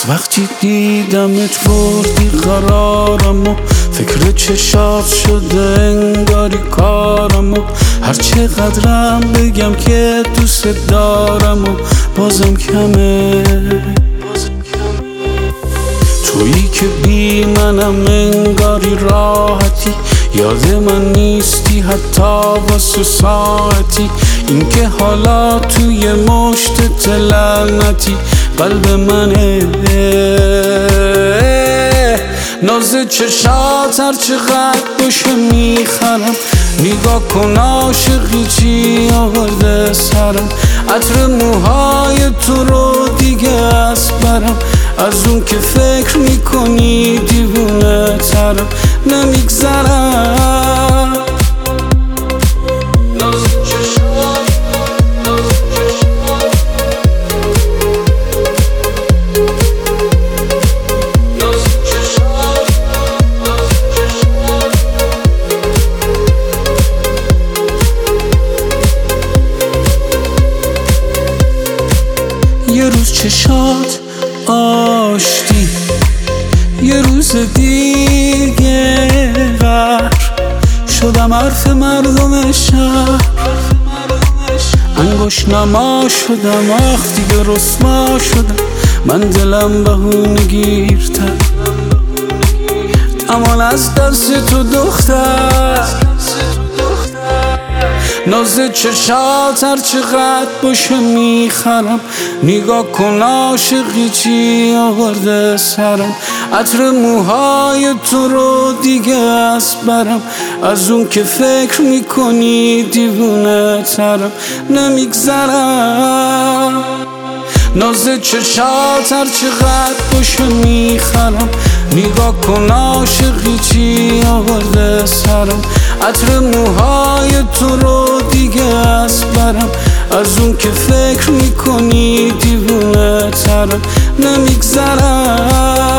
وقتی دیدمت بردی قرارم و فکر چشات شده انگاری کارم و هر چقدرم بگم که دوست دارم و بازم کمه. تویی که بی منم انگاری راحتی، یاد من نیستی حتی واسه ساعتی. اینکه حالا توی مشت لعنتی قلب منه. ناز چشات هر چقدر باشه میخرم، نگاه کن عاشقی چی آورده سرم. عطر موهای تو رو دیگه از برم، از اون که فکر میکنی دیوونه ترم نمیگذرم. یه روز چشات آشتی، یه روز دیگه غر شدم حرف مردم شهر. انگوش نما شدم، آخ دیگه رسوا شدم، من دلم بهونه گیرتر. امان از دست تو دختر، ناز چشات هر چقدر باشه میخرم. نگاه کن عاشقی چی آورده سرم. عطر موهای تو رو دیگه از برم، از اون که فکر میکنی دیوونه ترم نمیگذرم. ناز چشات هر چقدر باشه میخرم. نگاه کن عاشقی چی آورده سرم. عطر موهای تو رو دیگه از برم، از اون که فکر میکنی دیوونه ترم نمیگذرم.